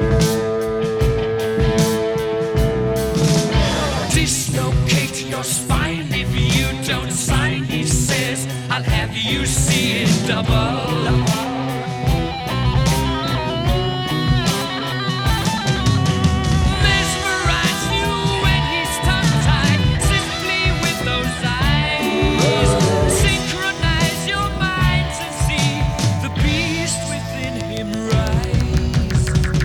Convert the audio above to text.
Dislocate your spine if you don't sign, he says. I'll have you see it double.